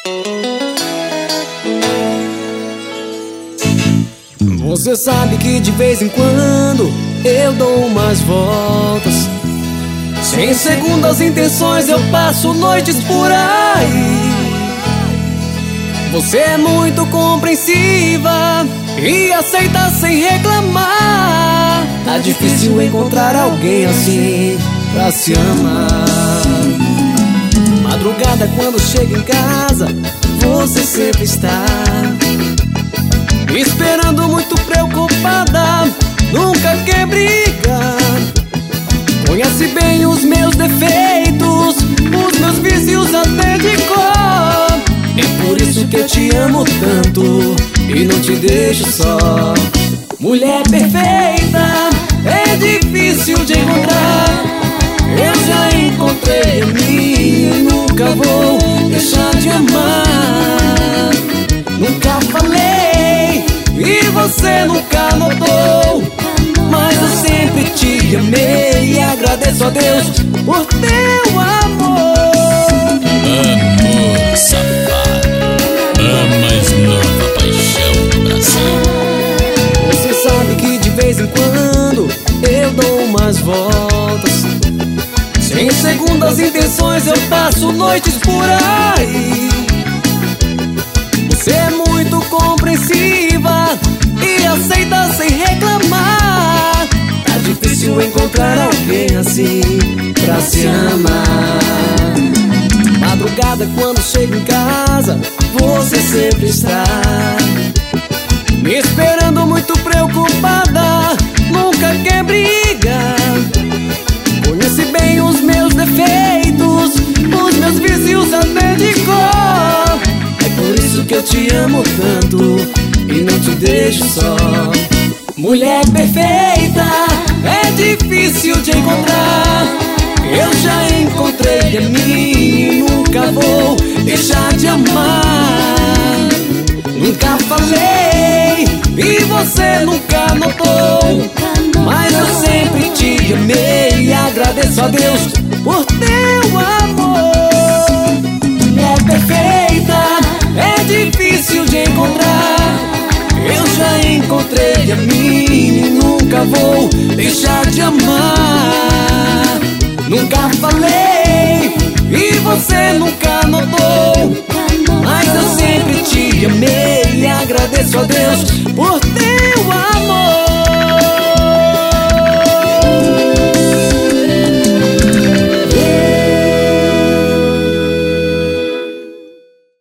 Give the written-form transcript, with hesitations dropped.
Você sabe que de vez em quando eu dou umas voltas. Sem segundas intenções eu passo noites por aí. Você é muito compreensiva e aceita sem reclamar. Tá difícil encontrar alguém assim pra se amar. Madrugada quando chega em casa, você sempre está esperando, muito preocupada, nunca quer brigar. Conhece bem os meus defeitos, os meus vícios até de cor. É por isso que eu te amo tanto e não te deixo só. Mulher perfeita é difícil de encontrar. Eu já encontrei a minha e nunca vou deixar de amar. Nunca falei e você nunca notou, mas eu sempre te amei e agradeço a Deus por teu amor. Amor safado, a mais nova paixão do Brasil. Você sabe que de vez em quando eu dou umas voltas. Sem segundas intenções eu passo noites por aí. Você é muito compreensiva e aceita sem reclamar. Tá difícil encontrar alguém assim pra se amar. Madrugada quando chego em casa, você sempre está me esperando, muito preocupada, nunca quer brigar. Conhece bem os meus defeitos, os meus vícios até de cor. É por isso que eu te amo tanto e não te deixo só. Mulher perfeita é difícil de encontrar. Eu já encontrei a minha e nunca vou deixar de amar. Nunca falei e você nunca notou, mas eu sempre te amei e agradeço a Deus por teu amor. Mulher perfeita é difícil de encontrar. Eu já encontrei a minha e nunca vou deixar de amar. Nunca falei e você nunca notou, mas eu sempre te amei e agradeço a Deus por